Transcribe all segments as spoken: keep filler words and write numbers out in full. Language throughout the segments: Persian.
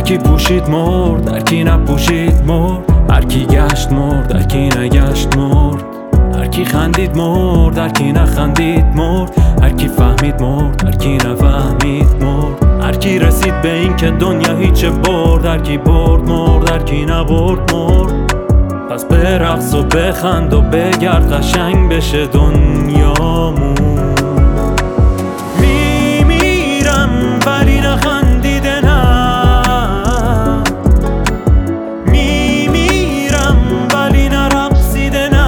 کی پوشید مرد، هر کی نپوشید مرد، هر کی گشت مرد، هر کی نگشت مرد، هر کی خندید مرد، هر کی نخندید مرد، هر کی فهمید مرد، هر کی نفهمید مرد، هر کی رسید به این که دنیا هیچ برد، هر کی برد مرد، هر کی نبرد مرد. پس برقص و بخند و بگرد قشنگ بشه دنیامون. میمیرم ولی نخندیده نه، میمیرم ولی نرقصیده نه،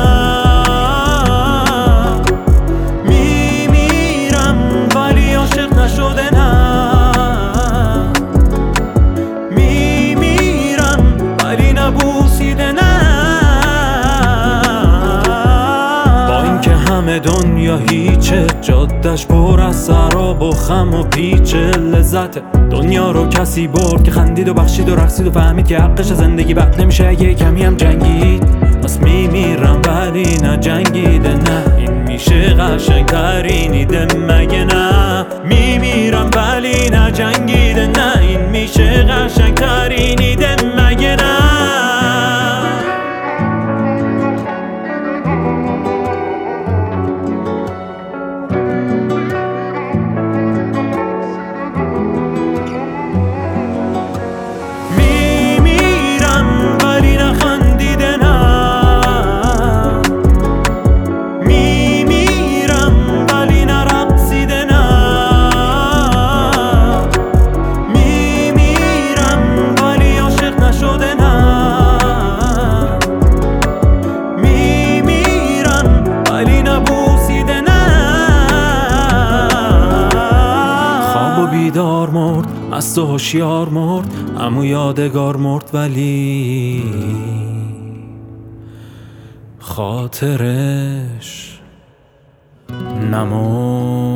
میمیرم ولی عاشق نشده نه، میمیرم ولی نبوسیده نه. همه دنیا هیچه، جادش پر از سراب و خم و پیچه. لذت دنیا رو کسی برد که خندید و بخشید و رقصید و فهمید که حقش زندگی بد نمیشه اگه کمی هم جنگید. پس میمیرم ولی نه جنگیده نه، این میشه قشنگ ترین ایده مگه نه؟ میمیرم ولی نه جنگیده نه، این میشه قشنگ ترین ایده مگه نه؟ بیدار مرد، از تو هوشیار مرد، عمو یادگار مرد ولی خاطرش نمرد.